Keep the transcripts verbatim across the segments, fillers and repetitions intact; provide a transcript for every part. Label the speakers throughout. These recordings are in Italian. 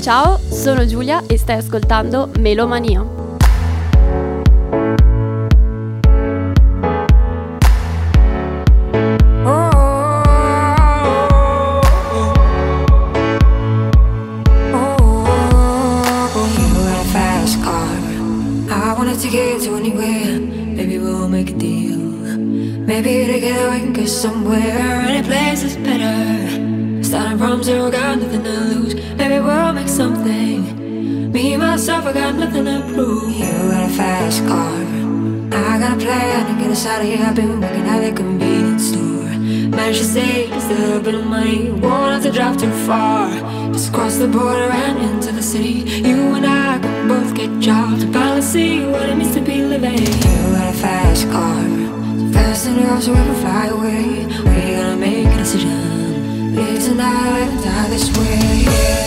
Speaker 1: Ciao, sono Giulia e stai ascoltando Melomania.
Speaker 2: Take it to anywhere, maybe we'll make a deal. Maybe together we can get somewhere. Any place is better. Starting from zero, got nothing to lose. Maybe we'll make something. Me, myself, I got nothing to prove. You got a fast car, I got a plan to get us out of here. I've been working at the convenience store. Managed to save just a little bit of money. Won't have to drive too far. Just cross the border and into the city. You and I can both get jobs and finally see what it means to be living. You got a fast car, so fast enough so we can fly away. We're gonna make a decision. Live tonight and die this way.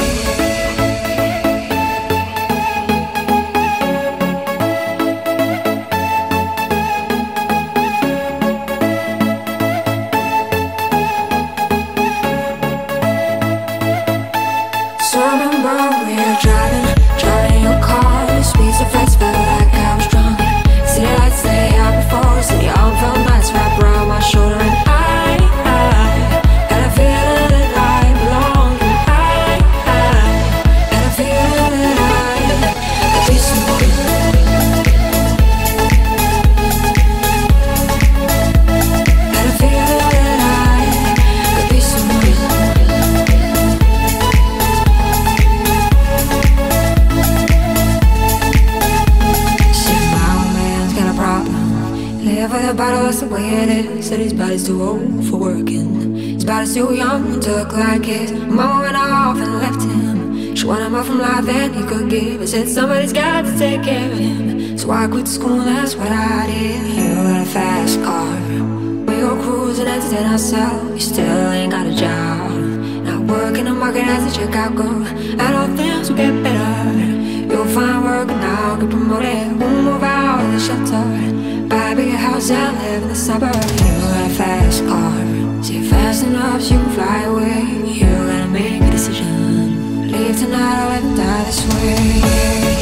Speaker 2: Said his body's too old for working. His body's too young to look like his. Mama went off and left him. She wanted more from life than he could give. I said somebody's got to take care of him. So I quit school, that's what I did. You got a fast car, we go cruising, entertain ourselves. You still ain't got a job, not working the market as a checkout girl. I know things will get better. You'll find work and I'll get promoted. We'll move out of the shelter, buy a bigger house and live in the suburbs. You got a fast car, see fast enough so you can fly away. You gotta make a decision. Leave tonight or let me die this way.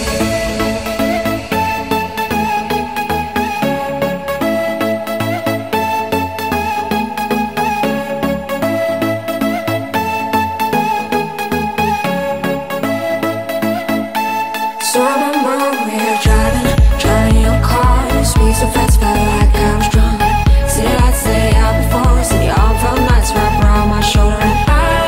Speaker 2: So I remember we were driving, driving your car. The speed so fast, felt like I was drunk. City lights lay out before us, and the all felt nights wrapped around my shoulder. And I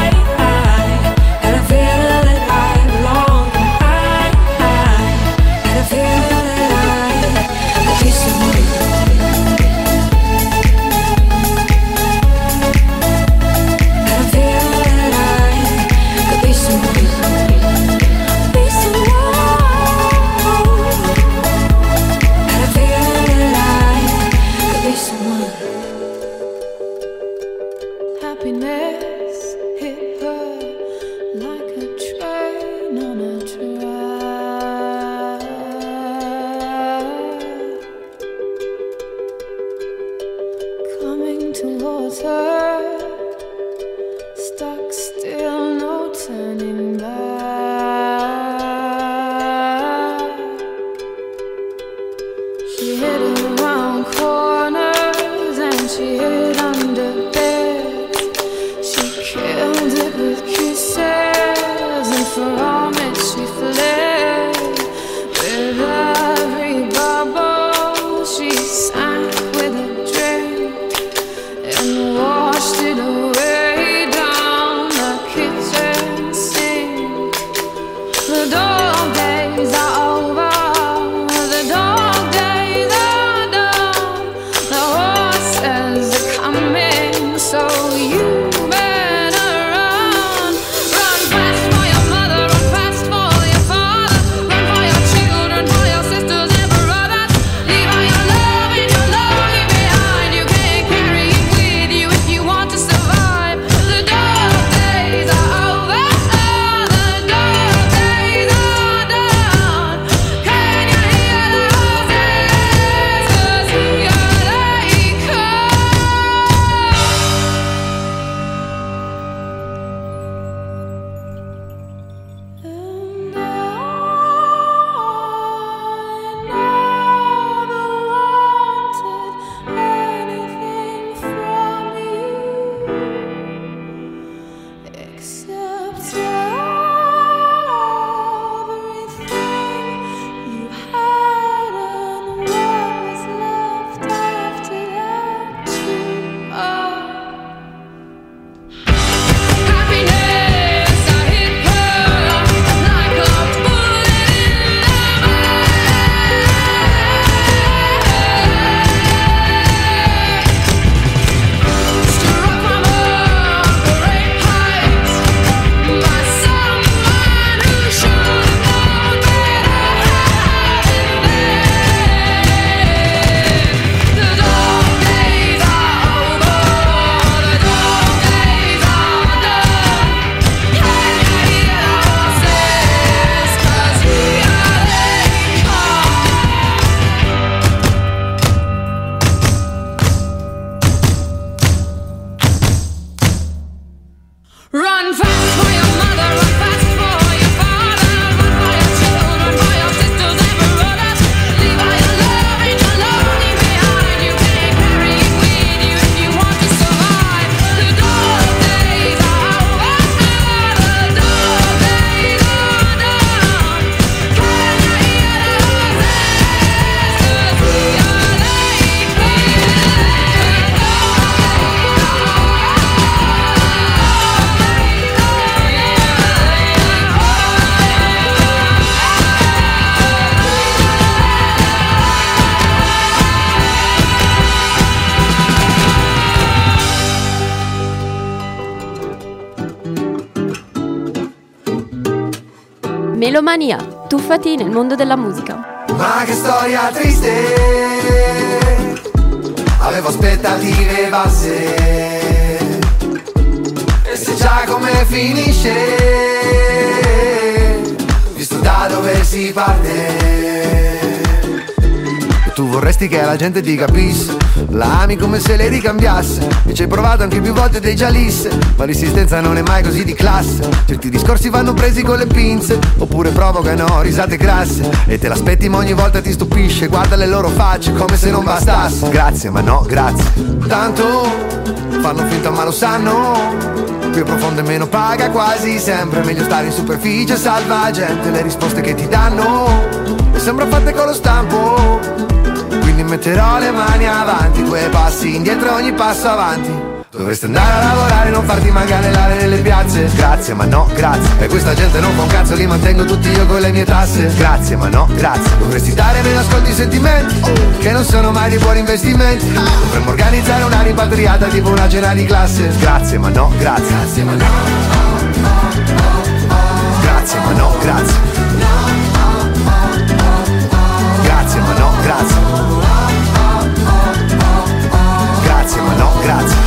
Speaker 2: Run fast for your mother, run fast for your father, run for your children, for your sisters and brothers. Leave all your love and your lonely behind. You can't carry it with you if you want to survive. The dark days are over, the dark days are done. Can you hear the voices? We are late,
Speaker 1: Melomania, tuffati nel mondo della musica.
Speaker 3: Ma che storia triste, avevo aspettative basse, e se già come finisce, visto da dove si parte. E tu vorresti che la gente ti capisse, la ami come se le ricambiasse, e ci hai provato anche più volte ed hai già lisse, ma l'esistenza non è mai così di classe. Certi discorsi vanno presi con le pinze, oppure provocano risate grasse, e te l'aspetti ma ogni volta ti stupisce. Guarda le loro facce come se non bastasse. Grazie ma no grazie, tanto fanno finta ma lo sanno, più profondo e meno paga quasi sempre. Meglio stare in superficie, salva gente, le risposte che ti danno e sembra fatte con lo stampo. Quindi metterò le mani avanti, due passi indietro ogni passo avanti. Dovresti andare a lavorare e non farti manganellare nelle piazze. Grazie ma no grazie, e questa gente non fa un cazzo, li mantengo tutti io con le mie tasse. Grazie ma no grazie, dovresti dare meno ascolti i sentimenti, che non sono mai di buoni investimenti. Dovremmo organizzare una rimpatriata tipo una cena di classe. Grazie ma no grazie, grazie ma no, grazie ma no grazie, grazie ma no grazie, grazie ma no grazie.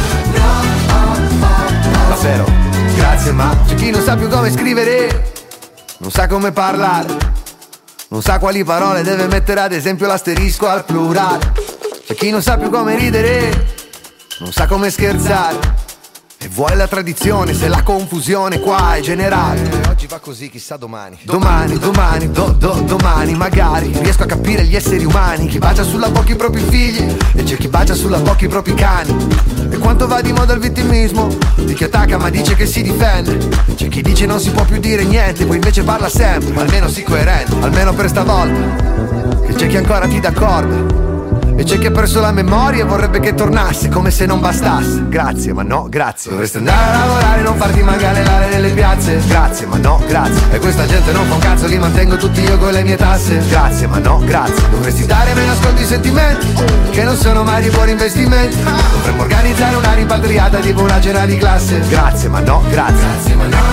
Speaker 3: Davvero, grazie ma c'è chi non sa più come scrivere, non sa come parlare, non sa quali parole deve mettere, ad esempio l'asterisco al plurale. C'è chi non sa più come ridere, non sa come scherzare, e vuole la tradizione se la confusione qua è generale. Oggi va così, chissà domani. Domani, domani, do, do, domani magari riesco a capire gli esseri umani. Chi bacia sulla bocca i propri figli e c'è chi bacia sulla bocca i propri cani. E quanto va di moda il vittimismo di chi attacca ma dice che si difende. C'è chi dice non si può più dire niente, poi invece parla sempre, almeno sii coerente, almeno per stavolta. E c'è chi ancora ti dà corda, e c'è chi ha perso la memoria e vorrebbe che tornasse, come se non bastasse. Grazie ma no grazie, dovresti andare a lavorare e non farti manganellare nelle piazze. Grazie ma no grazie, e questa gente non fa un cazzo, li mantengo tutti io con le mie tasse. Grazie ma no grazie, dovresti dare meno ascolti i sentimenti, che non sono mai di buoni investimenti. Dovremmo organizzare una rimpatriata tipo una cena di classe. Grazie ma no grazie, grazie ma no,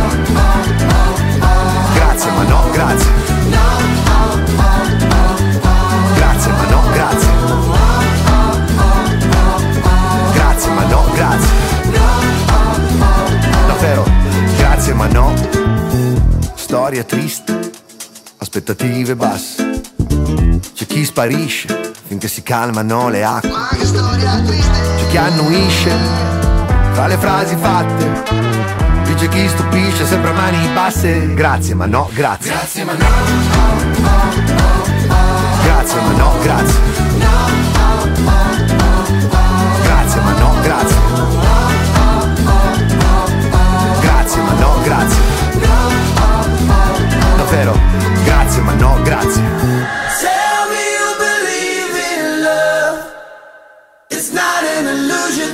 Speaker 3: grazie ma no grazie, grazie ma no grazie, grazie ma no grazie, davvero, grazie ma no. Storia triste, aspettative basse, c'è chi sparisce finché si calmano le acque. C'è chi annuisce tra le frasi fatte, dice chi stupisce sempre a mani basse. Grazie ma no grazie, grazie ma no, grazie ma no grazie, grazie ma no grazie, grazie ma no grazie, davvero, grazie ma no grazie.
Speaker 4: Tell me you believe in love, it's not an illusion.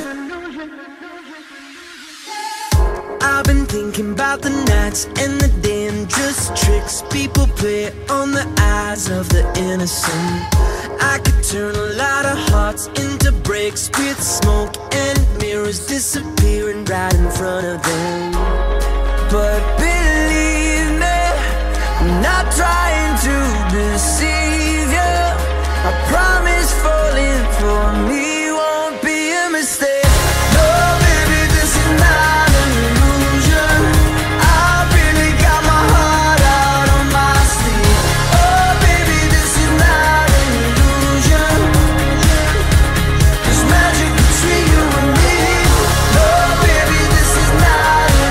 Speaker 4: I've been thinking about the nights and the dangerous tricks people play on the eyes of the innocent. I could turn a lot of hearts into bricks with smoke and mirrors disappearing right in front of them. But believe me, I'm not trying to deceive you. I promise falling for me won't be a mistake. No, baby, this is not an illusion. I really got my heart out on my sleeve. Oh, baby, this is not an illusion. There's magic between you and me. No, baby, this is not an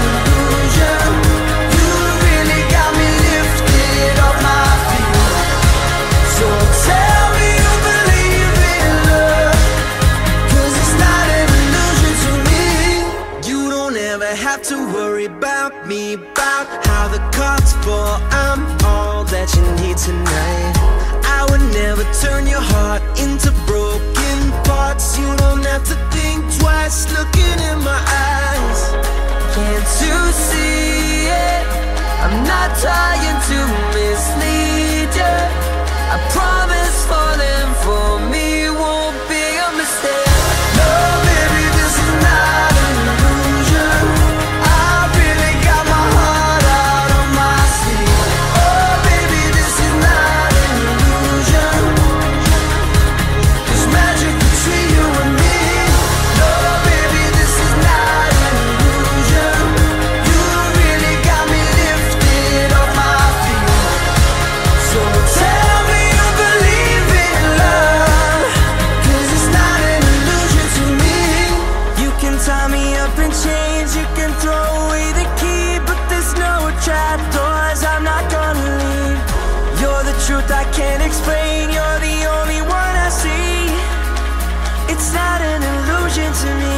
Speaker 4: worry about me, about how the cards fall. I'm all that you need tonight. I would never turn your heart into broken parts. You don't have to think twice looking in my eyes. Can't you see it? I'm not trying to mislead you. I promise falling for me won't be a mistake. No, baby, this is not an illusion. I really got my heart out on my sleeve. Oh, baby, this is not an illusion. There's magic between you and me. No, baby, this is not an illusion. You really got me lifted off my feet. So tell me you believe in love, 'cause it's not an illusion to me. You can tie me up in chains, you can throw away the key, but there's no trapdoors, I'm not gonna leave. You're the truth I can't explain, you're the only one I see. It's not an illusion to me.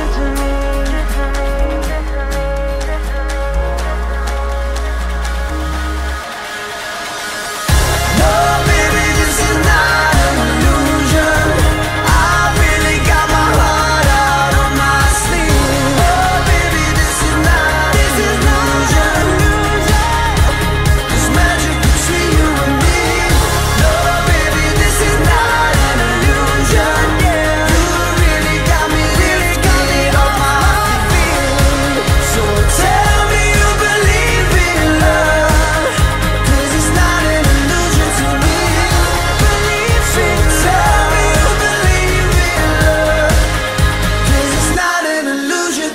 Speaker 4: No, baby, this is not an illusion. I really got my heart out on my sleeve. Oh, baby, this is not this is an illusion. There's magic between you and me. No, baby, this is not an illusion. Yeah, you really got me lifted off my feet. So tell me you believe in love, 'cause it's not an illusion to me. Believe in tell me you believe in love, 'cause it's not an illusion.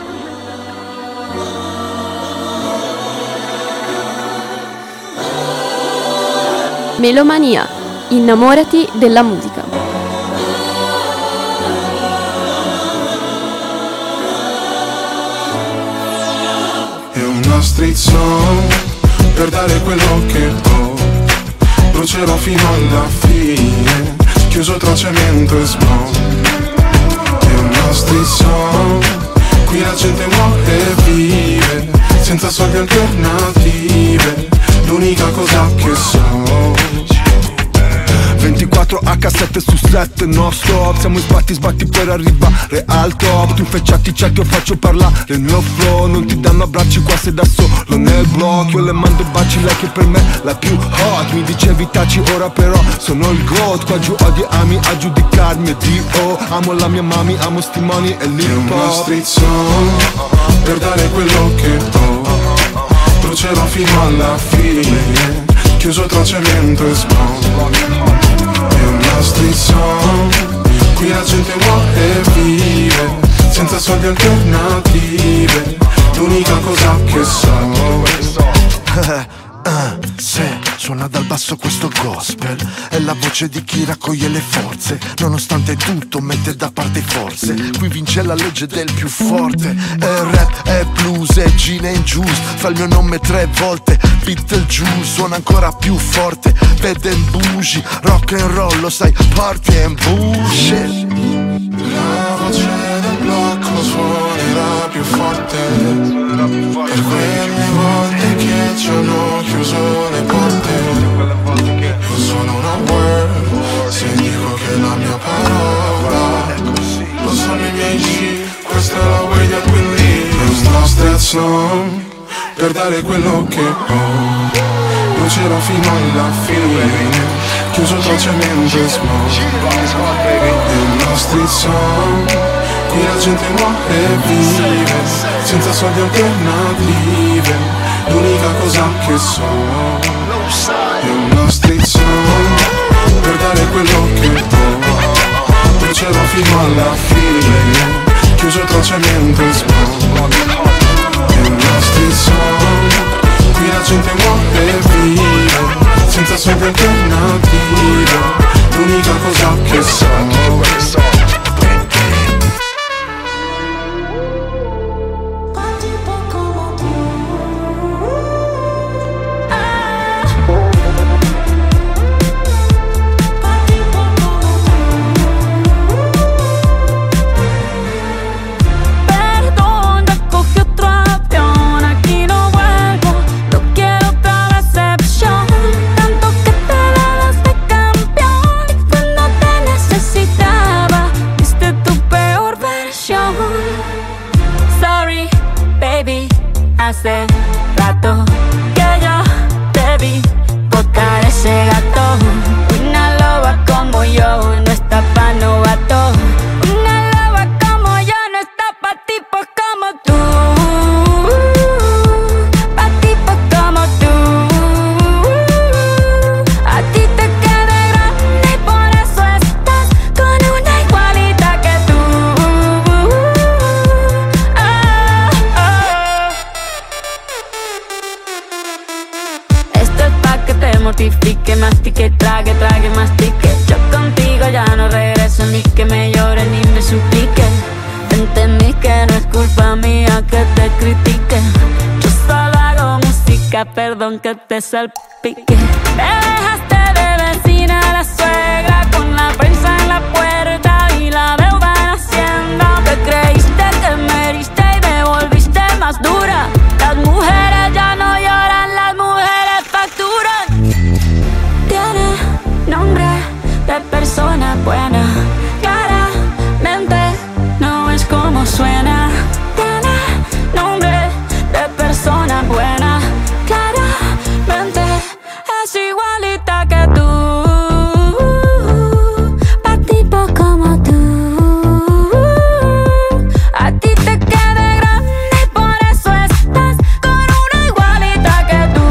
Speaker 1: Melomania. Innamorati della musica.
Speaker 5: È una street song per dare quello che ho. Brucerò fino alla fine, chiuso tra cemento e smog. È una street song, qui la gente muore e vive, senza soldi alternative, l'unica cosa che so.
Speaker 6: ventiquattro acca sette su sette, no stop. Siamo in sbatti sbatti per arrivare al top. Tu infecciati chat, io faccio parlare il mio flow. Non ti danno abbracci qua, sei da solo nel blog. Io le mando baci, lei che per me la più hot. Mi dicevi taci, ora però sono il goat. Qua giù odi ami a giudicarmi e Dio. Amo la mia mami, amo sti money e l'hip hop.
Speaker 5: È una street song per dare quello che ho. Brucerò fino alla fine, chiuso tra cemento e smog. È una street song, qui la gente muore e vive, senza soldi alternative, l'unica cosa che so.
Speaker 7: Uh, se suona dal basso questo gospel, è la voce di chi raccoglie le forze. Nonostante tutto mette da parte forze. Qui vince la legge del più forte. È rap, è blues, è gin and juice. Fa il mio nome tre volte, Beetlejuice. Suona ancora più forte, vede in bougie. Rock and roll, lo sai, party and bullshit.
Speaker 5: La voce del blocco suonerà più forte, per quelle volte che ci hanno chiuso le porte. Io sono una word, se dico che la mia parola, lo sanno i miei G, questa è la way that we live. Questa street song per dare quello che ho. Brucerò fino alla fine, chiuso tra cemento e smog. È una street song, qui la gente muore e vive, senza soldi alternative, l'unica cosa che so. È una street song per dare quello che ho. Brucerò fino alla fine, chiuso tra cemento e smog. È una street song, qui la gente muore e vive, senza soldi alternative, l'unica cosa che so.
Speaker 8: Perdón, ya cogí otro avión. hace rato que yo te vi botar ese gato. Una loba como yo no está pa' novato. Una loba como yo no está pa' tipos como tú. Pa' tipos como tú. A ti te queda grande y por eso estás con una igualita que tú. Oh, oh. Esto es pa' que te mortifique, mastique, trague, trague, mastique. Yo contigo ya no regreso, ni que me llore ni me suplique. Entendí que no es culpa mía que te critique. Yo solo hago música, perdón que te salpique. Me dejaste de vecina a la suegra, con la prensa en la puerta y la deuda en Hacienda. Te creíste que me heriste y me volviste más dura. Las mujeres ya no lloran, las mujeres facturan. Tiene nombre de persona buena, claramente no es como suena. Tiene nombre de persona buena, claramente es igualita que tú. Pa' tipo como tú. A ti te queda grande y por eso estás con una igualita que tú.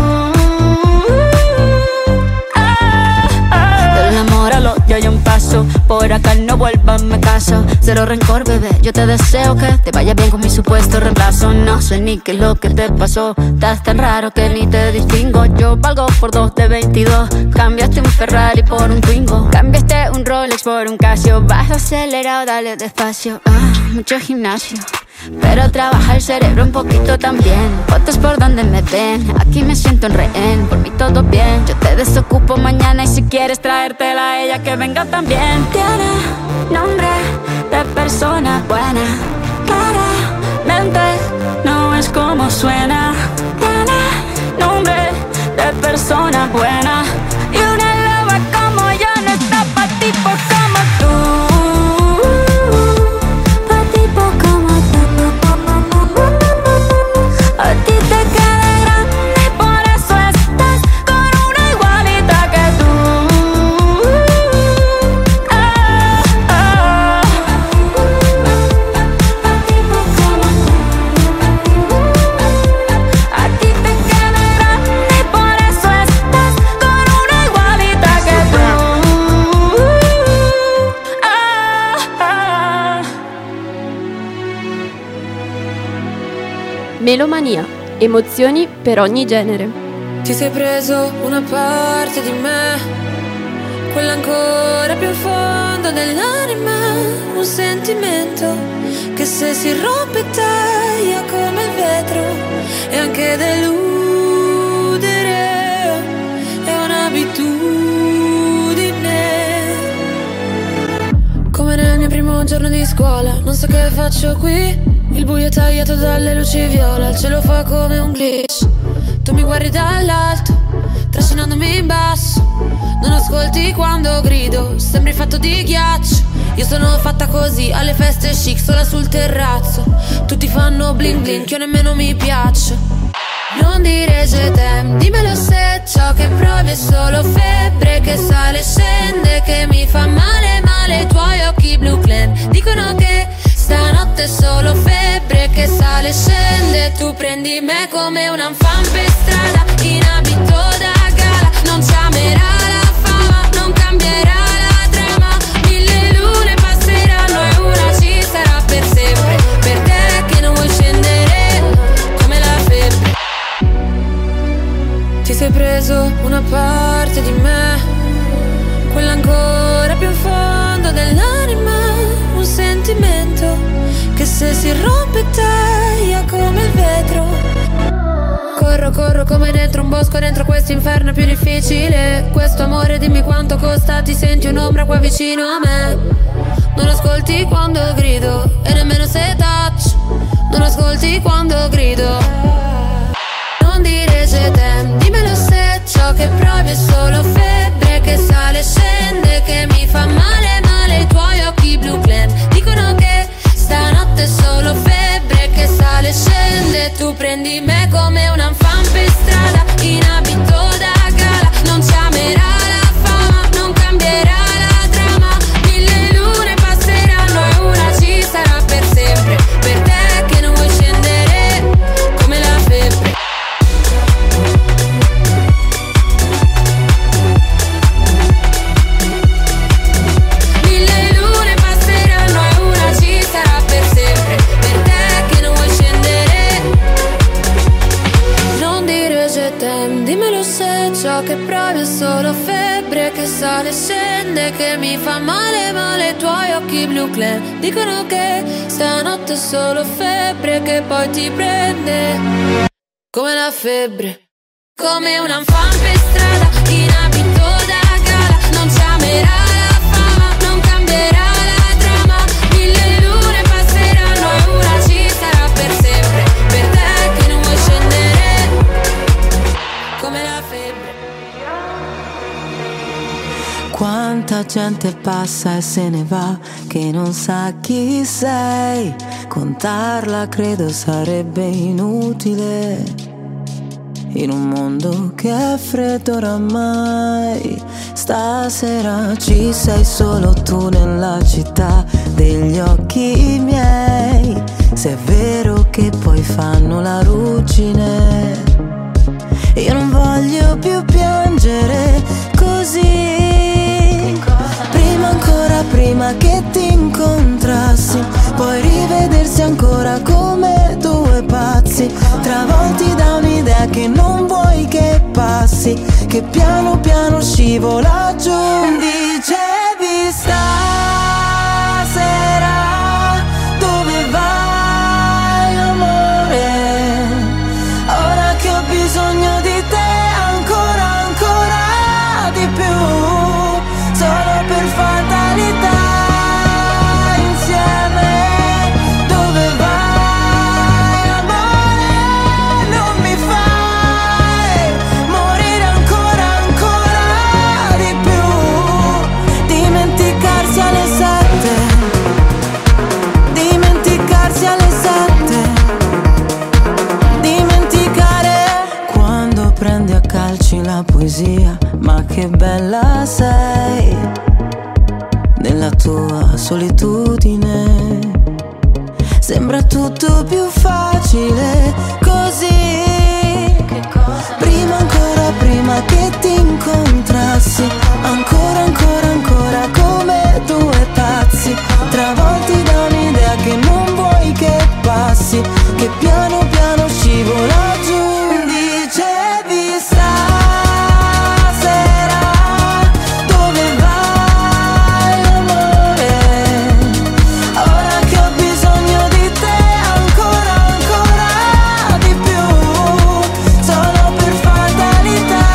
Speaker 8: Ah, ah. Del amor al odio hay un paso, por acá no vuelvas, me caso. Cero rencor, bebé, yo te deseo que te vaya bien con mi supuesto reemplazo. No sé ni qué es lo que te pasó, estás tan raro que ni te distingo. Yo valgo por dos de veintidós, cambiaste un Ferrari por un Twingo. Cambiaste un Rolex por un Casio, vas acelerado, dale despacio. Ah, mucho gimnasio, pero trabaja el cerebro un poquito también. Fotos por donde me ven, aquí me siento en rehén. Por mí todo bien, yo te desocupo mañana y si quieres traértela a ella que venga también. Tiene nombre de persona buena, claramente no es como suena. Tiene nombre de persona buena y una loba como yo no está pa' tipos como tú. Pa' tipos como tú. A ti te queda grande y por eso estás con una igualita que tú. Ah, ah. Pa' tipos como tú. A ti te queda grande y por eso estás con una igualita que tú. Ah, ah.
Speaker 1: Melomania, emozioni per ogni genere.
Speaker 2: Ti sei preso una parte di me, quella ancora più in fondo dell'anima, un sentimento che se si rompe taglia come il vetro e anche deludere è un'abitudine. Come nel mio primo giorno di scuola, non so che faccio qui. Il buio è tagliato dalle luci viola, il cielo fa come un glitch. Tu mi guardi dall'alto, trascinandomi in basso. Non ascolti quando grido, sembri fatto di ghiaccio. Io sono fatta così, alle feste chic, sola sul terrazzo. Tutti fanno bling bling, che io nemmeno mi piaccio. Non dire je t'aime, dimmelo se ciò che provi è solo febbre che sale e scende, che mi fa male male i tuoi occhi blu clan. Dicono che stanotte è solo febbre che sale e scende. Tu prendi me come un fan per strada, in abito da gala. Non ci amerà la fama, non cambierà la trama. Mille lune passeranno e una ci sarà per sempre. Per te che non vuoi scendere come la febbre. Ti sei preso una parte di me, quella ancora più in fondo dell'anima, un sentimento che se si rompe taglia come il vetro. Corro, corro come dentro un bosco, dentro questo inferno è più difficile. Questo amore dimmi quanto costa, ti senti un'ombra qua vicino a me. Non ascolti quando grido e nemmeno se touch. Non ascolti quando grido. Non dire je t'aime, dimmelo se ciò che provi è solo febbre che sale e scende, che mi fa male male i tuoi occhi blu clan. Dicono che stanotte è solo febbre che sale e scende. Tu prendi me come come una fan per strada, in abito da gala. Non ci amerà la fama, non cambierà la trama. Mille lune passeranno e una ci sarà per sempre. Per te che non vuoi scendere come la febbre. Mille lune passeranno e una ci sarà per sempre. Per te che non vuoi scendere. Non dire je t'aime, dimmelo se ciò che provi è solo febbre che sale e scende, che mi fa male male i tuoi occhi blu clair. Dicono che stanotte è solo febbre che poi ti prende come la febbre. Come una fan per strada, in abito da gala. Non ci amerà la fama, non cambierà la trama. Mille lune passeranno e una ci sarà per sempre. Per te che non vuoi scendere come la febbre.
Speaker 9: Quanta gente passa e se ne va che non sa chi sei. Contarla credo sarebbe inutile in un mondo che è freddo oramai. Stasera ci sei solo tu nella città degli occhi miei. Se è vero che poi fanno la ruggine, io non voglio più piangere così. Prima ancora, prima che ti incontrassi, poi rivedersi ancora come due pazzi, travolti da un'idea che non vuoi che passi, che piano piano scivola giù. Dicevi stasera dove vai amore, ora che ho bisogno di te ancora, ancora di più, solo per fatalità. Insieme dove vai amore, non mi fai morire ancora, ancora di più. Dimenticarsi alle sette, dimenticarsi alle sette, dimenticare quando prendi a calci la poesia. Ma che bella sei nella tua solitudine, sembra tutto più facile così. Prima ancora, prima che ti incontrassi, ancora, ancora, ancora come due pazzi, travolti da un'idea che non vuoi che passi, che piano piano scivola giù. Dicevi stasera dove vai amore, ora che ho bisogno di te ancora, ancora di più, solo per fatalità.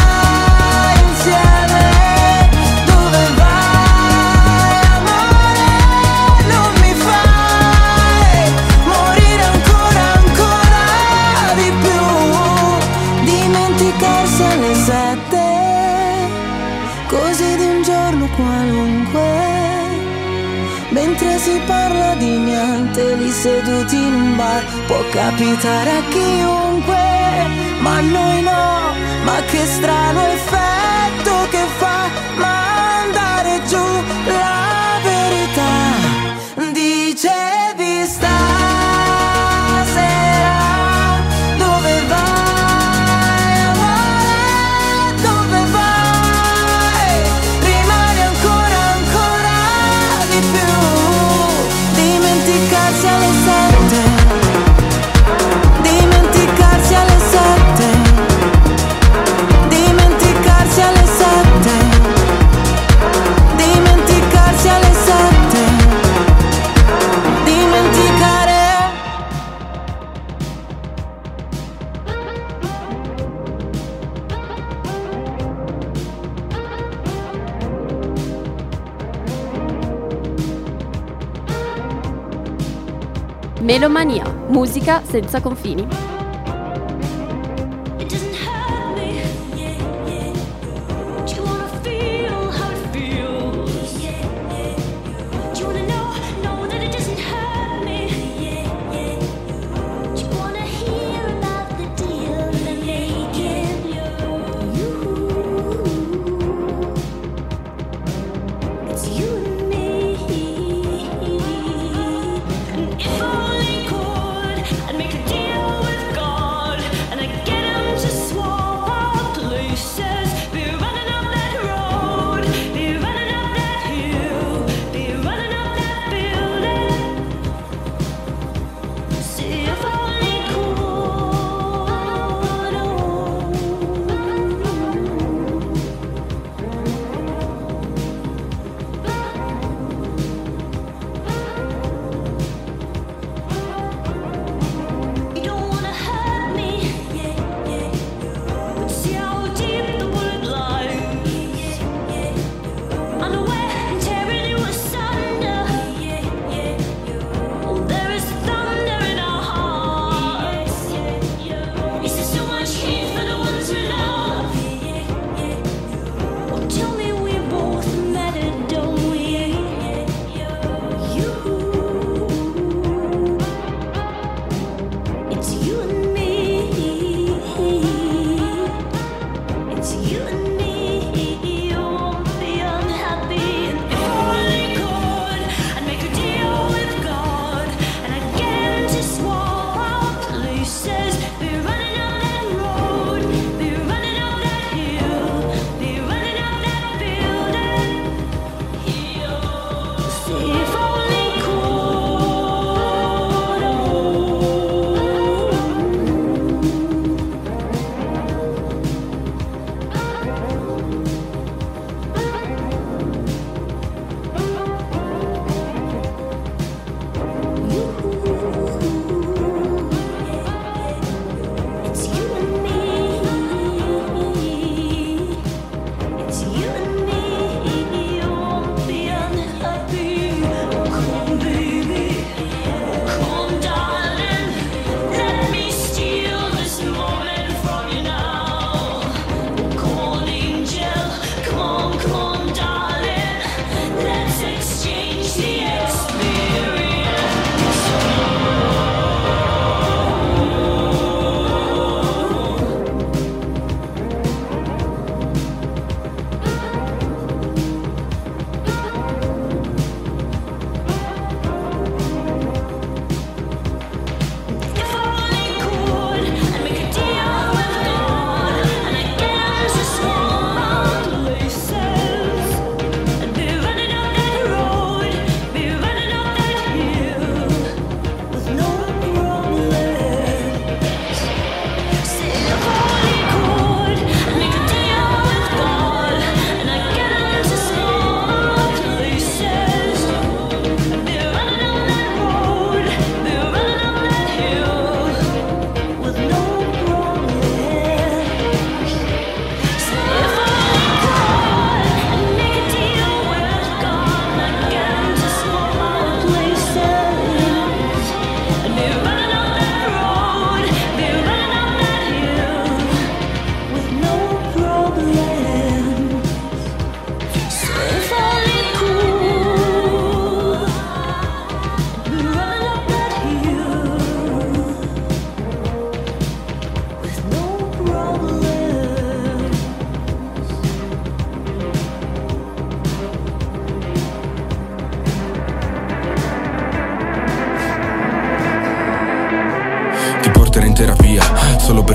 Speaker 9: Insieme dove vai amore, non mi fai morire ancora, ancora di più. Dimenticarsi alle sette, così di un giorno qualunque, mentre si parla di niente lì seduti in un bar. Può capitare a chiunque, ma a noi no. Ma che strano effetto che fa mandare giù la verità. Dicevi stasera dove vai amore, dove vai, rimani ancora, ancora di più. Dimenticarsi alle sette, dimenticarsi alle sette, dimenticarsi alle sette, dimenticarsi alle sette, dimenticare.
Speaker 1: Melomania, musica senza confini.
Speaker 2: Do you wanna hear about the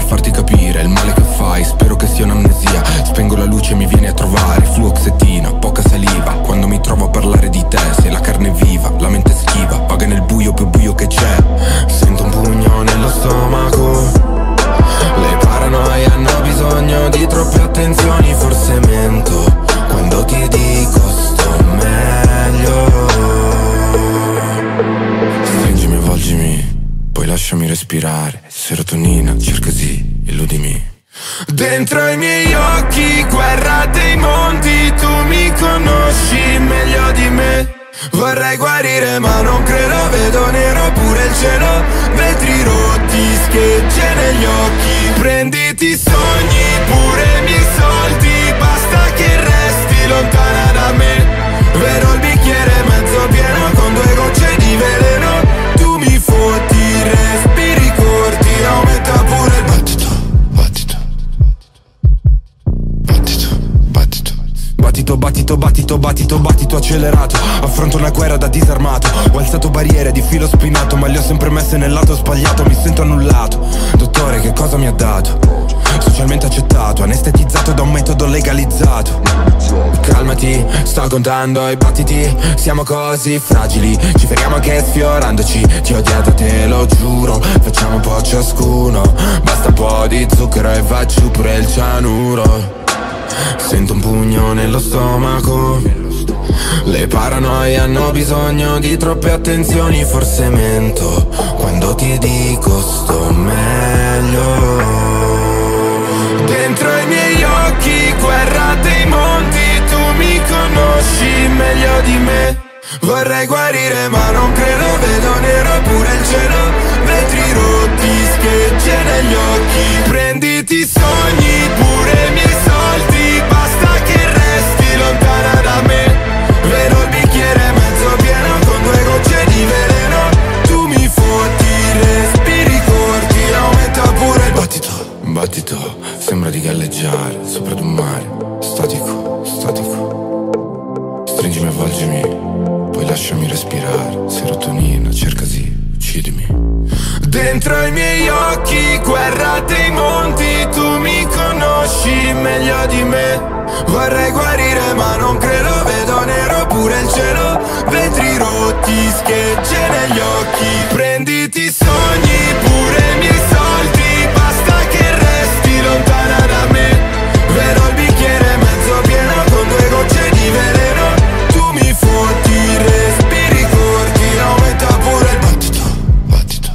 Speaker 10: farti capire il male che fai, spero che sia un'amnesia. Spengo la luce e mi vieni a trovare, fluoxetina, poca saliva. Quando mi trovo a parlare di te, sei la carne viva, la mente schiva, vaga nel buio più buio che c'è. Sento un pugno nello stomaco, le paranoie hanno bisogno di troppe attenzioni, forse mento quando ti dico sto meglio. Stringimi, avvolgimi, poi lasciami respirare. Serotonina, cerca sì, illudimi. Dentro i miei occhi, guerra dei monti, tu mi conosci meglio di me. Vorrei guarire ma non credo, vedo nero pure il cielo. Vetri rotti, schegge negli occhi. Prenditi i sogni, pure i miei soldi, basta che resti lontana da me. Vedo il bicchiere mezzo pieno con due gocce di veleno. Tu mi fotti, respiri corti, aumenta pure il battito. Battito, battito, battito, battito, battito accelerato. Affronto una guerra da disarmato. Ho alzato barriere di filo spinato, ma le ho sempre messe nel lato sbagliato. Mi sento annullato. Dottore, che cosa mi ha dato? Socialmente accettato, anestetizzato da un metodo legalizzato. Calmati, sto contando i battiti. Siamo così fragili, ci feriamo anche sfiorandoci. Ti ho odiato, te lo giuro. Facciamo un po' ciascuno. Basta un po' di zucchero e va giù pure il cianuro. Sento un pugno nello stomaco, le paranoie hanno bisogno di troppe attenzioni, forse mento quando ti dico sto meglio. Dentro i miei occhi, guerra dei monti, tu mi conosci meglio di me. Vorrei guarire ma non credo, vedo nero pure il cielo. Vetri rotti, schegge negli occhi. Prenditi i sogni, pure i miei soldi, basta che resti lontana da me. Vedo il bicchiere mezzo pieno con due gocce di veleno. Tu mi fotti, respiri corti, aumenta pure il battito. Battito, sembra di galleggiare sopra ad un mare. Statico, statico. Stringimi, avvolgimi, poi lasciami respirare. Serotonina, cerca sì, uccidimi. Dentro i miei occhi, guerra dei monti, tu mi conosci meglio di me. Vorrei guarire ma non credo, vedo nero pure il cielo. Vetri rotti, schegge negli occhi. Prenditi i sogni, pure i miei soldi, basta che resti lontana da me. Vedo il bicchiere mezzo pieno con due gocce di veleno. Tu mi fotti, respiri corti, aumenta pure il battito. Battito,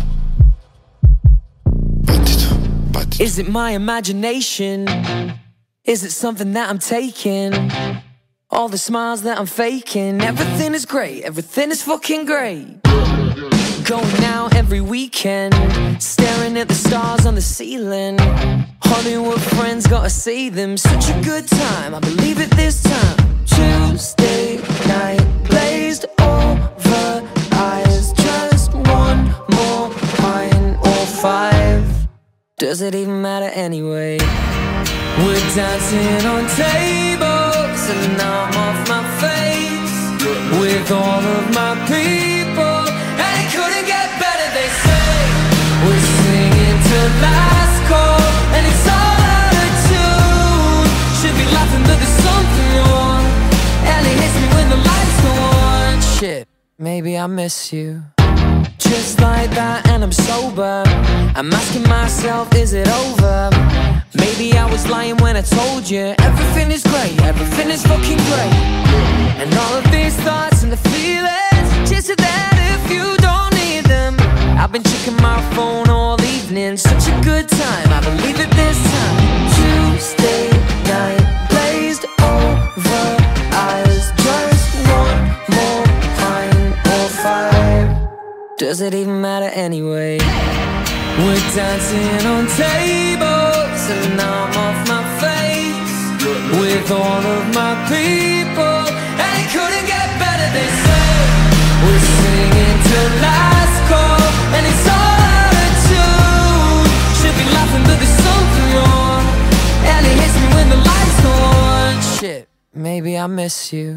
Speaker 10: battito, battito.
Speaker 11: Is it my imagination? Is it something that I'm taking? All the smiles that I'm faking. Everything is great, everything is fucking great. Going out every weekend, staring at the stars on the ceiling. Hollywood friends, gotta see them. Such a good time, I believe it this time. Tuesday night, blazed over eyes. Just one more pint or five. Does it even matter anyway? We're dancing on tables and I'm off my face with all of my people, and it couldn't get better, they say. We're singing to last call and it's all out of tune. Should be laughing but there's something wrong, and it hits me when the lights go on. Shit, maybe I miss you. Just like that and I'm sober, I'm asking myself, is it over? Maybe I was lying when I told you everything is great, everything is fucking great. And all of these thoughts and the feelings, just so that if you don't need them. I've been checking my phone all evening, such a good time, I believe it this time. Tuesday night, blazed over eyes. Just one more pint or five. Does it even matter anyway? We're dancing on tables and I'm off my face with all of my people, and it couldn't get better, they say. We're singing to last call and it's all out of tune. Should be laughing but there's something wrong, and it hits me when the lights go on. Shit, maybe I miss you.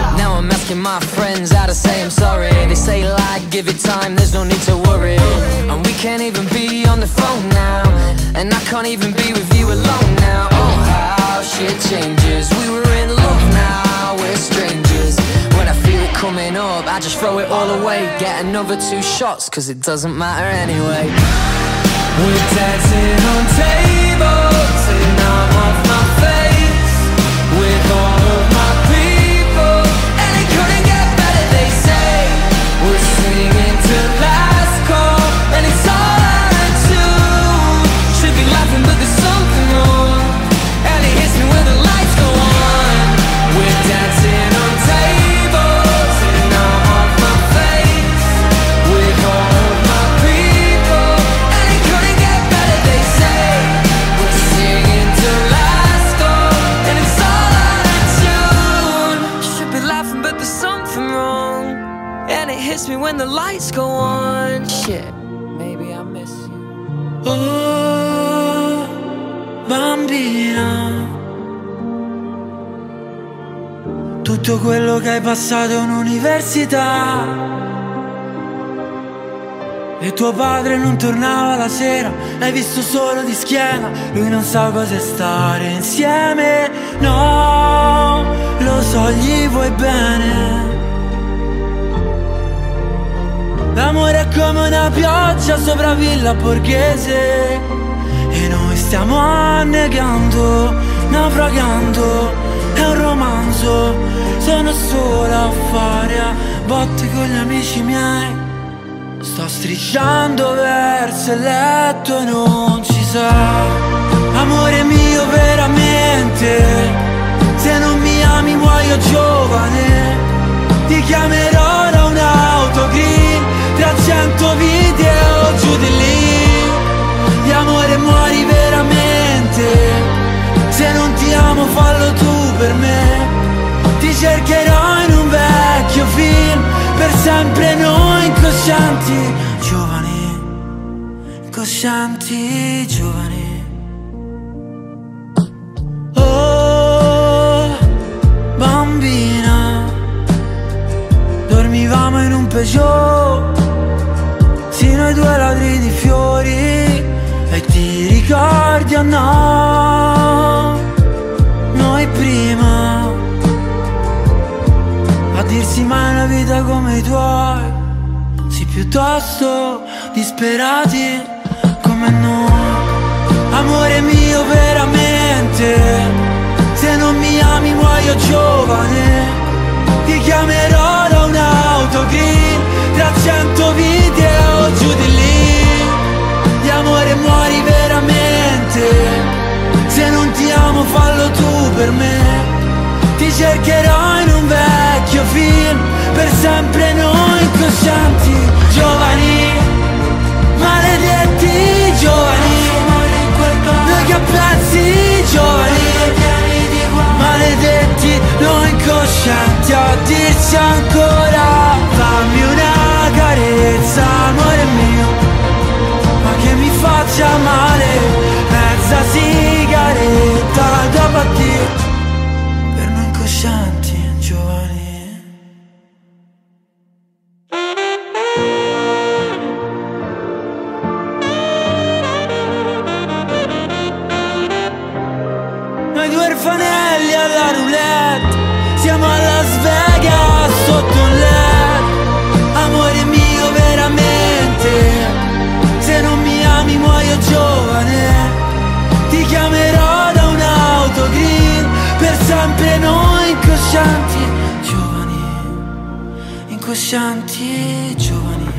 Speaker 11: Now I'm asking my friends how to say I'm sorry. They say like, give it time, there's no need to worry. And we can't even be on the phone now, and I can't even be with you alone now. Oh, how shit changes. We were in love, now we're strangers. When I feel it coming up, I just throw it all away. Get another two shots, cause it doesn't matter anyway. We're dancing on tables, and I'm off my face with all of my people, and it couldn't get better, they say. We're singing to last call, and it's all out of tune. Should be laughing, but there's something wrong, and it hits me when the lights go on. We're dancing on tables, and I'm off my face with all of my people, and it couldn't get better, they say. We're singing to last call, and it's all out of tune. Should be laughing, but there's something wrong, and it hits me when the lights go on. Shit, maybe I miss you.
Speaker 12: Oh, bambina, tutto quello che hai passato in università, e tuo padre non tornava la sera, l'hai visto solo di schiena. Lui non sa cosa è stare insieme, no, lo so, gli vuoi bene. L'amore è come una pioggia sopra Villa Borghese, e noi stiamo annegando, naufragando. È un romanzo, sono sola a fare a botte con gli amici miei. Sto strisciando verso il letto e non ci sei. Amore mio, veramente, se non mi ami muoio giovane. Ti chiamerò da un'auto green, tra cento video giù di lì. Di amore muori veramente, se non ti amo fallo tu per me. Ti cercherò in un vecchio film, per sempre noi incoscienti, giovani, incoscienti, giovani. Oh, bambina, dormivamo in un Peugeot, sì noi due ladri di fiori, e ti ricordi o no? Noi prima, a dirsi mai una vita come i tuoi, sì piuttosto disperati come noi. Amore mio, veramente, se non mi ami muoio giovane. Ti chiamerò da un'auto green, tra cento video giù di lì. Di amore muori veramente, se non ti amo fallo tu per me. Ti cercherò in un vecchio film, per sempre noi incoscienti, giovani, maledetti giovani. Noi che pezzi giovani, maledetti noi incoscienti, a dirsi ancora fammi una carezza, amore mio, ma che mi faccia male, mezza sigaretta da battire, per noi incoscienti, giovani. Noi due orfanelli alla roulette, siamo a Las Vegas sotto un L E D. Amore mio, veramente, se non mi ami muoio giovane. Ti chiamerò da un'auto green, per sempre noi incoscienti, giovani, incoscienti, giovani.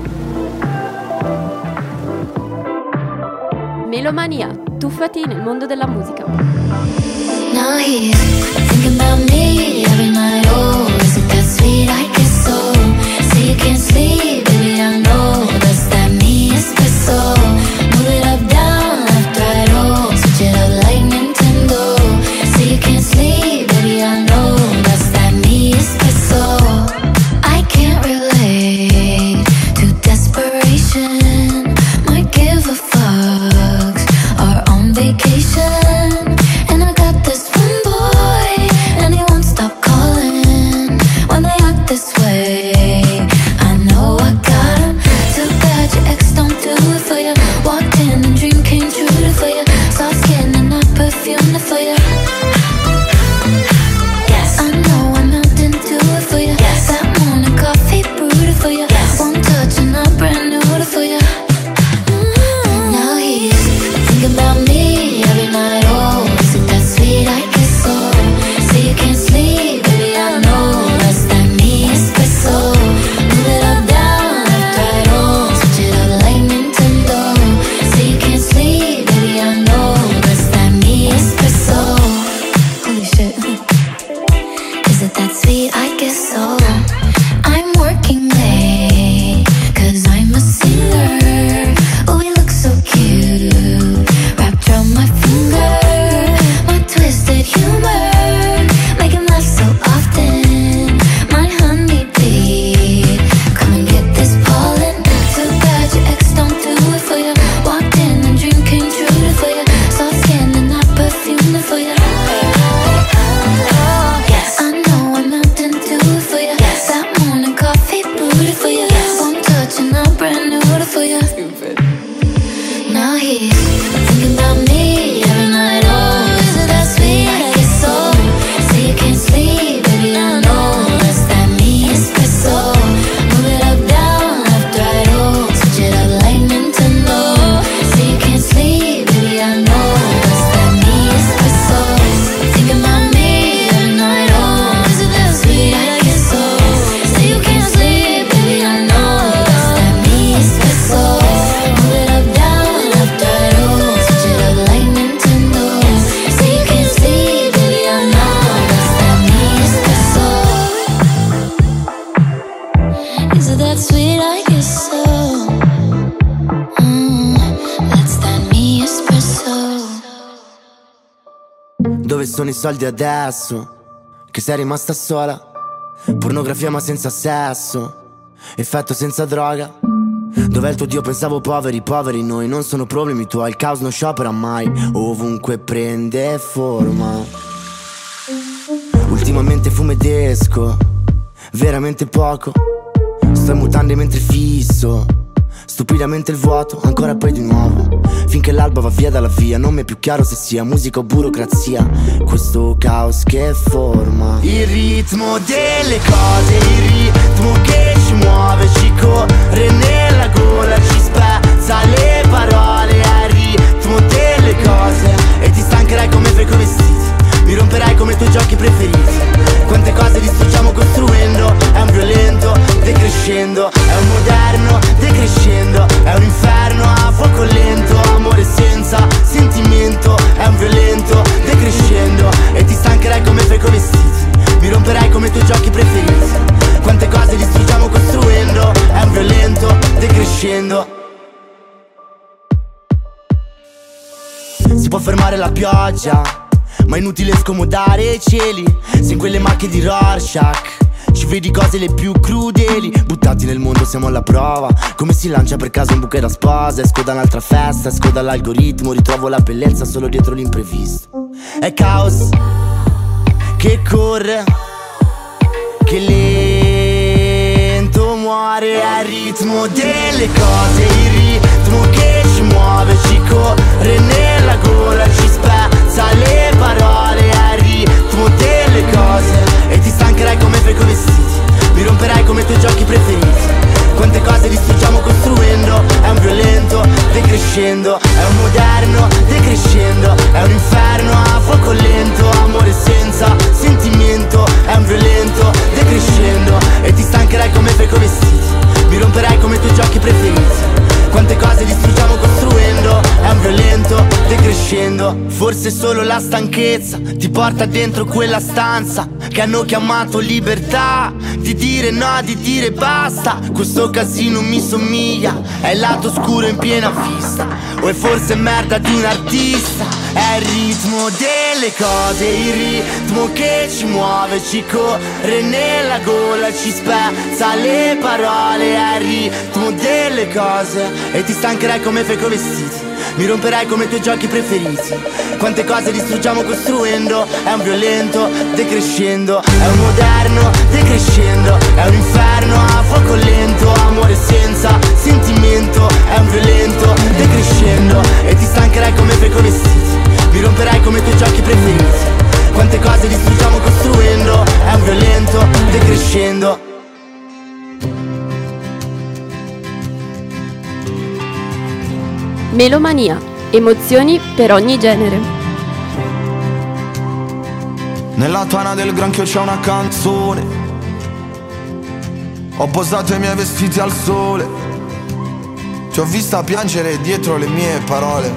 Speaker 1: Melomania, tuffati nel mondo della musica.
Speaker 8: Now here, thinking about me every night. Oh, is it that sweet? I guess so. Say you can't sleep, baby, I know that's that me espresso. Move it up, down, left, right, oh, switch it up like Nintendo. Say you can't sleep, baby, I know that's that me espresso. I can't relate to desperation. Might give a fucks, are on vacation. And I got this one boy, and he won't stop calling.
Speaker 13: Dove sono i soldi adesso? Che sei rimasta sola? Pornografia ma senza sesso, effetto senza droga. Dov'è il tuo Dio? Pensavo poveri, poveri noi. Non sono problemi tuoi, il caos non sciopera mai. Ovunque prende forma. Ultimamente fumo ed esco, veramente poco. Sto in mutande mentre fisso stupidamente il vuoto, ancora poi di nuovo. Finché l'alba va via dalla via, non mi è più chiaro se sia musica o burocrazia. Questo caos che forma il ritmo delle cose, il ritmo che ci muove, ci corre nella gola, ci spezza le parole. È il ritmo delle cose e ti stancherai come freco vestiti, mi romperai come i tuoi giochi preferiti. Quante cose distruggiamo costruendo, è un violento decrescendo, è un moderno decrescendo, è un inferno a fuoco lento, amore senza sentimento, è un violento decrescendo e ti stancherai come freco vestiti, mi romperai come i tuoi giochi preferiti. Quante cose distruggiamo costruendo, è un violento decrescendo. Si può fermare la pioggia, ma è inutile scomodare i cieli. Se in quelle macchie di Rorschach ci vedi cose le più crudeli. Buttati nel mondo siamo alla prova, come si lancia per caso un buche da sposa. Esco da un'altra festa, esco dall'algoritmo, ritrovo la bellezza solo dietro l'imprevisto. È caos che corre, che lento muore. È il ritmo delle cose, il ritmo che ci muove, ci corre nella gola, ci spezza le parole. È il ritmo delle cose e ti stancherai come freco vestiti, mi romperai come i tuoi giochi preferiti. Quante cose distruggiamo costruendo, è un violento decrescendo, è un moderno decrescendo, è un inferno a fuoco lento, amore senza sentimento, è un violento decrescendo e ti stancherai come freco vestiti, mi romperai come i tuoi giochi preferiti. Quante cose distruggiamo costruendo, è un violento decrescendo. Forse solo la stanchezza ti porta dentro quella stanza che hanno chiamato libertà, di dire no, di dire basta. Questo casino mi somiglia, è il lato oscuro in piena vista, o è forse merda di un artista. È il ritmo delle cose, il ritmo che ci muove, ci corre nella gola, ci spezza le parole. È il ritmo delle cose e ti stancherai come freco vestiti, mi romperai come i tuoi giochi preferiti. Quante cose distruggiamo costruendo, è un violento decrescendo, è un moderno decrescendo, è un inferno a fuoco lento, amore senza sentimento, è un violento decrescendo e ti stancherai come freco vestiti, mi romperai come i tuoi giochi preferiti. Quante cose distruggiamo costruendo, è un violento decrescendo.
Speaker 1: Melomania, emozioni per ogni genere.
Speaker 10: Nella tana del granchio c'è una canzone, ho posato i miei vestiti al sole, ti ho vista piangere dietro le mie parole,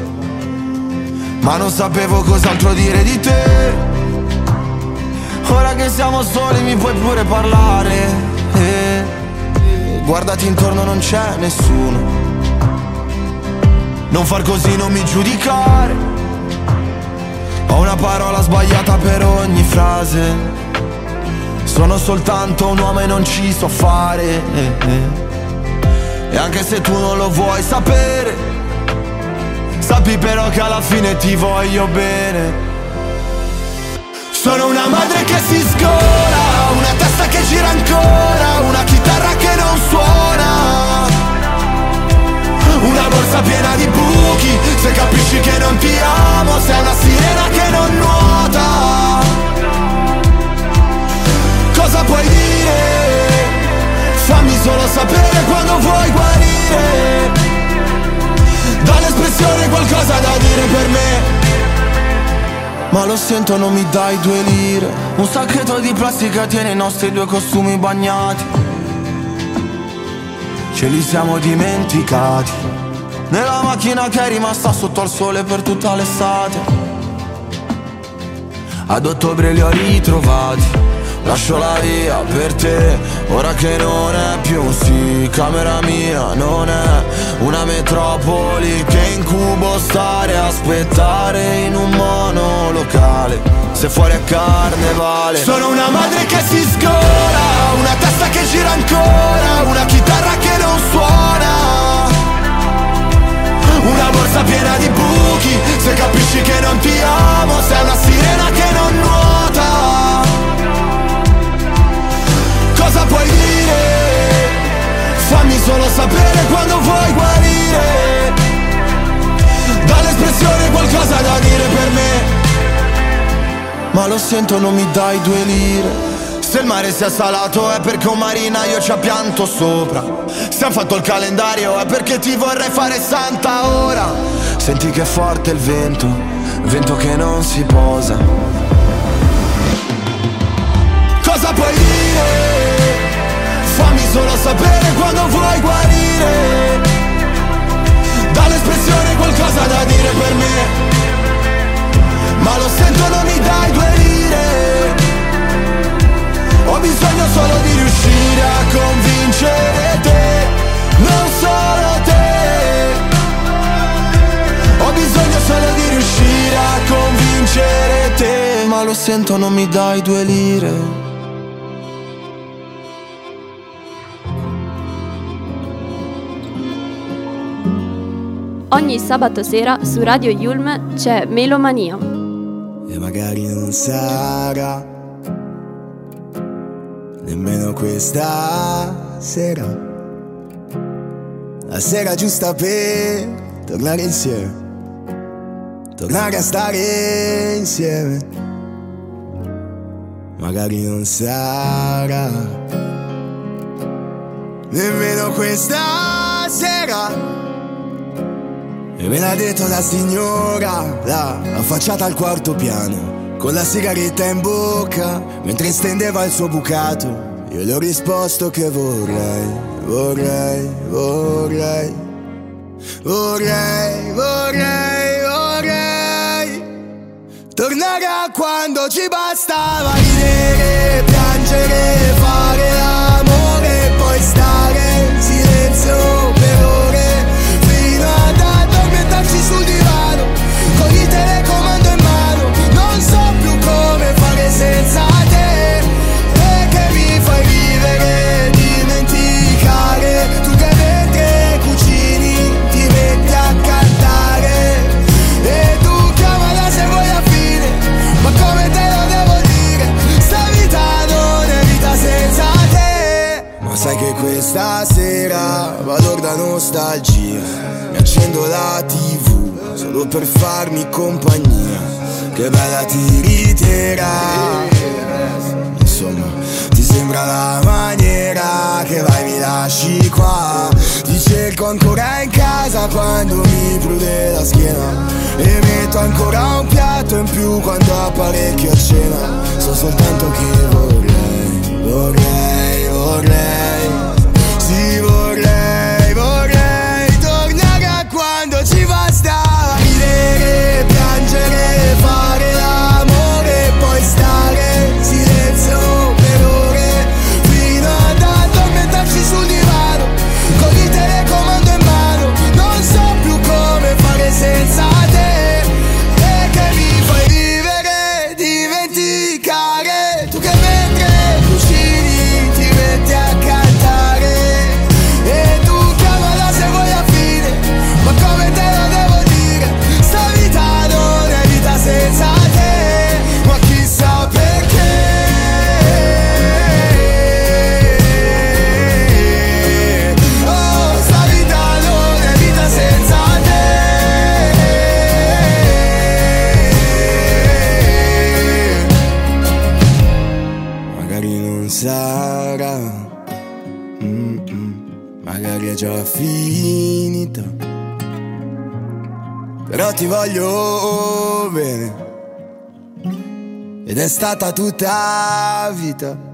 Speaker 10: ma non sapevo cos'altro dire di te. Ora che siamo soli mi puoi pure parlare, eh. Guardati intorno, non c'è nessuno, non far così, non mi giudicare. Ho una parola sbagliata per ogni frase, sono soltanto un uomo e non ci so fare, eh, eh. E anche se tu non lo vuoi sapere, sappi però che alla fine ti voglio bene. Sono una madre che si sgola, una testa che gira ancora, una chitarra che non suona, una borsa piena di buchi, se capisci che non ti amo, sei una sirena che non nuota. Cosa puoi dire? Fammi solo sapere quando vuoi guarire, dall'espressione qualcosa da dire per me. Ma lo sento, non mi dai due lire. Un sacchetto di plastica tiene i nostri due costumi bagnati, ce li siamo dimenticati nella macchina che è rimasta sotto al sole per tutta l'estate. Ad ottobre li ho ritrovati, lascio la via per te, ora che non è più un sì, camera mia non è una metropoli che incubo stare a aspettare in un monolocale.
Speaker 13: se fuori è carnevale.
Speaker 7: Sono una madre che si sgola, una testa che gira ancora, una chitarra che non suona, una borsa piena di buchi, se capisci che non ti amo, sei una sirena che non nuota. Cosa puoi dire? Fammi solo sapere quando vuoi guarire. Dall'espressione qualcosa da dire per me. Ma lo sento, non mi dai due lire. Se il mare sia salato è perché un marinaio ci ha pianto sopra. Se han fatto il calendario è perché ti vorrei fare santa ora. Senti che forte il vento, vento che non si posa. Cosa puoi dire? Fammi solo sapere quando vuoi guarire. Dall'espressione qualcosa da dire per me. Ma lo sento, non mi dai due lire. Ho bisogno solo di riuscire a convincere te, non solo te. Ho bisogno solo di riuscire a convincere te. Ma lo sento, non mi dai due lire.
Speaker 1: Ogni sabato sera su Radio Yulm c'è Melomania.
Speaker 13: E magari non sarà nemmeno questa sera la sera giusta per tornare insieme, tornare a stare insieme. Magari non sarà nemmeno questa sera. E me l'ha detto la signora, là, affacciata al quarto piano, con la sigaretta in bocca, mentre stendeva il suo bucato. Io le ho risposto che vorrei, vorrei, vorrei, vorrei, vorrei, vorrei tornare a quando ci bastava ridere, piangere, fare l'amore e poi stare in silenzio per ore, fino ad addormentarci sul divano, con il telecomando in mano. Non so più come fare senza te, e che mi fai vivere, dimenticare. Tu che mentre cucini ti metti a cantare, e tu chiamala se vuoi a fine, ma come te lo devo dire, sta vita non è vita senza te. Ma sai che questa sera vado da nostalgia, mi accendo la tivù solo per farmi compagnia. Che bella tiritera, insomma, ti sembra la maniera che vai mi lasci qua. Ti cerco ancora in casa quando mi prude la schiena, e metto ancora un piatto in più quando apparecchio a cena. So soltanto che vorrei, vorrei, vorrei, sì vorrei, vorrei tornare a quando ci bastava ridere, piangere, fare l'amore e poi stare in silenzio per ore, fino ad addormentarci sul divano, con il telecomando in mano. Non so più come fare senza te, e che mi fai vivere, dimenticare. Tu che mentre cucini ti metti a cantare, e tu chiamala se vuoi a fine, ma come te lo devo dire, sta vita non è vita senza te. Ma chissà perché, oh, sta vita non è vita senza te. Magari non sarà, mm-mm, magari è già finita, però ti voglio bene, ed è stata tutta vita.